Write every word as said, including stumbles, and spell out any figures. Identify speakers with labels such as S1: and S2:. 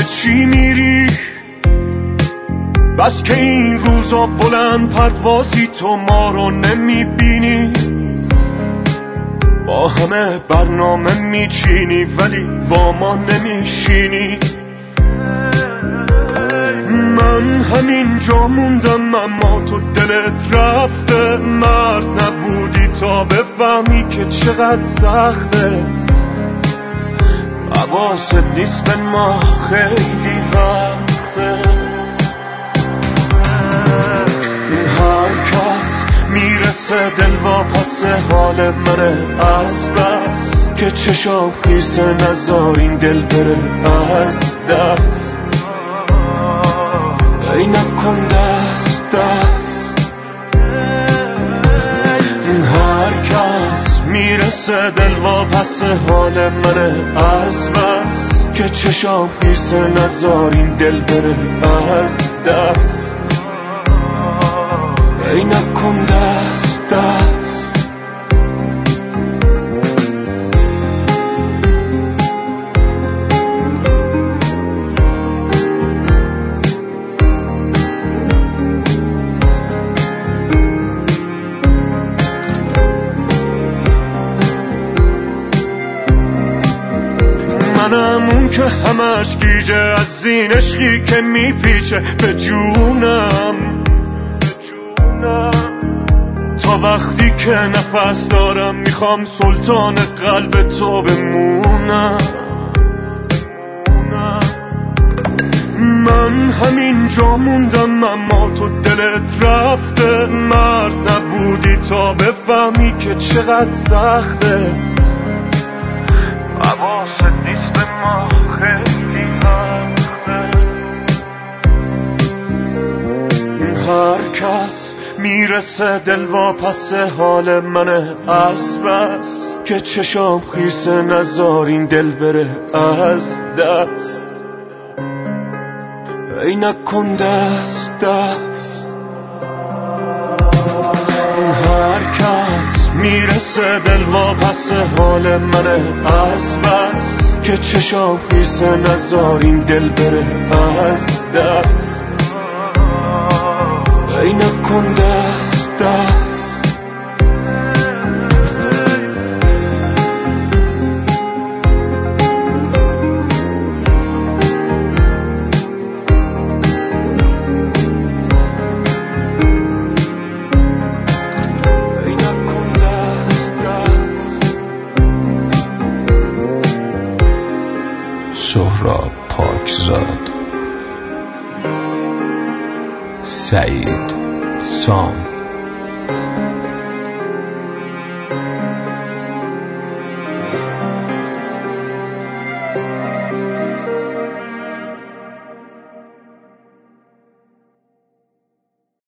S1: از چی میری؟ بس که این روزا بلند پروازی تو ما رو نمیبینی، با همه برنامه میچینی ولی با ما نمیشینی. من همینجا موندم اما تو دلت رفته، مرد نبودی تا بفهمی که چقدر سخته. حواست نیست به ما خیلی وقته. هر کس میرسه دل واپس حال منه از بس که چشام خیسه نزار این دل بره از دست. ای نکن دست دست. هر کس میرسه دل واپس حال منه از بس که چشام خیسه نزار این دل بره از دست. ای نکن دست دست. منم اون که همش گیجه از این عشقی که میپیچه به جونم، تا وقتی که نفس دارم میخوام سلطان قلب تو بمونم. من همینجا موندم اما تو دلت رفته، مرد نبودی تا بفهمی که چقدر سخته. حواست نیست به ما خیلی وقته. هر کس میرسه دل واپس حال منه از بس که چشام خیسه نزار این دل بره از دست. ای نکن دست دست. هر کس میرسه دل واپس حال منه از بس که چشام خیسه نزار این دل بره از دست. ای نکن دست دست. ای نکن دست دست.
S2: سهراب پاکزاد، سعید سام.